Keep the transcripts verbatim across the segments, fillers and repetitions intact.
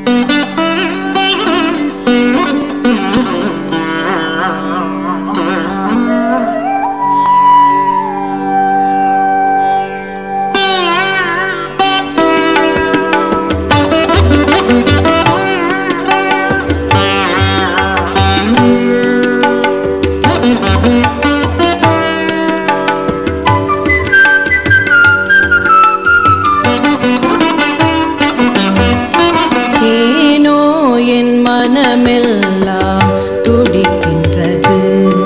மனமெல்லாம் துடிக்கின்றது.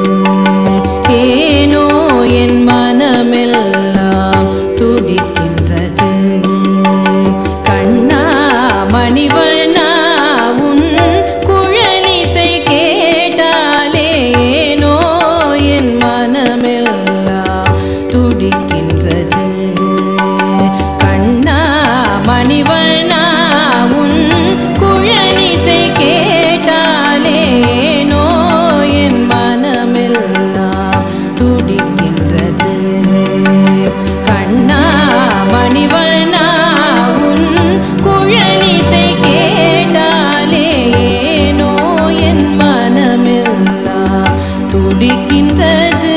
ஏனோ என் மனமெல்லாம் துடிக்கின்றது. கண்ணா மணிவண்ணா உன் குழலிசை கேட்டாலே ஏனோ என் மனமெல்லாம் துடிக்கின்றது. கண்ணா மணிவண்ணா உன் குழலிசை கேட்டாலே ஏனோ என் மனமெல்லாம் துடிக்கின்றது. கண்ணா மணிவண்ணா உன் குழலிசை கேட்டாலே ஏனோ என் மனமெல்லாம் துடிக்கின்றது.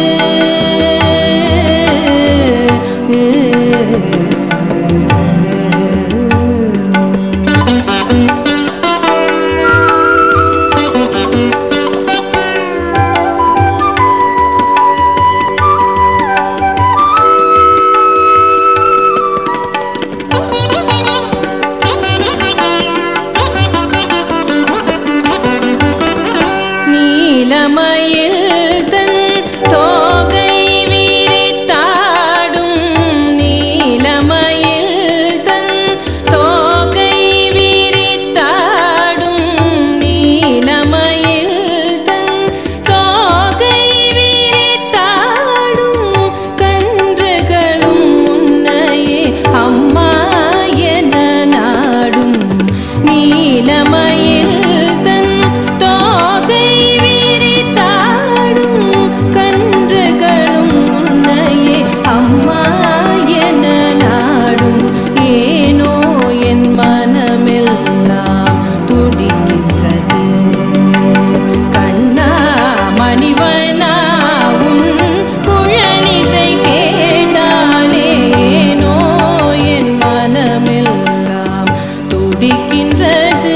நீலமயில் தன் தோகை விரித்தாடும். நீலமயில் தன் தோகை விரித்தாடும். நீலமயில் தன் தோகை விரித்தாடும். கன்றுகளும் முன்னையே அம்மா என நாடும். நீலமயில் தன் தோகை விரித்தாடும். கன்றுகளும் முன்னையே அம்மா என நாடும். ஏனோ என் மனமெல்லாம் துடிக்கின்றது. கண்ணா மணிவண்ணா உன் குழலிசை கேட்டாலே ஏனோ என் மனமெல்லாம் துடிக்கின்றது.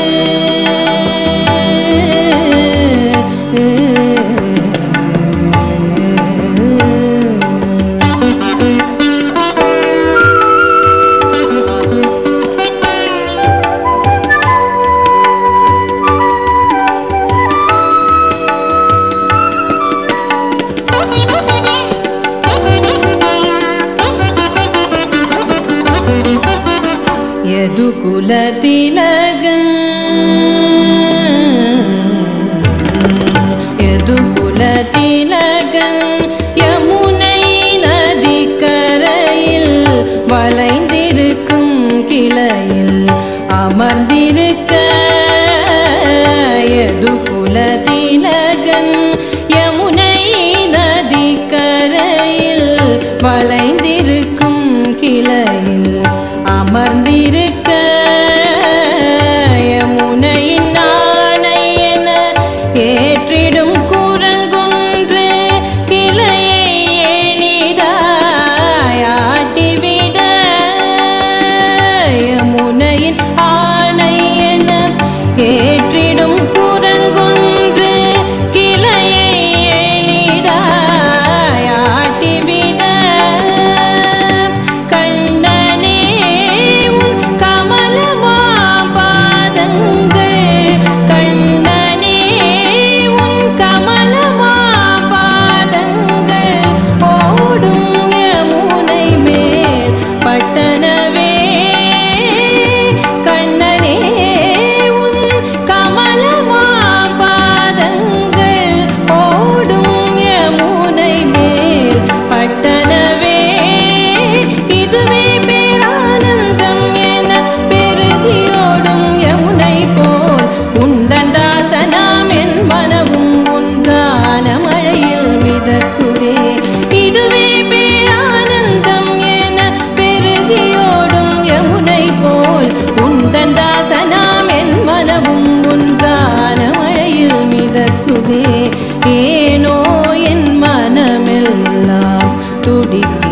யதுகுல திலகன் யதுகுல திலகன் யமுனை நதிக்கரையில் வளைந்திருக்கும் கிளையில் அமர்ந்திருக்க. யதுகுல திலகன் யமுனை நதிக்கரையில் வளைந்திருக்கும் கிளையில் அமர்ந்திருக்க. யமுனையின் ஆணை என ஏற்றிடும் குரங்கொன்று கிளையை எளிதாய் ஆட்டிவிட. யமுனையின் ஆணை என கொடிக்கு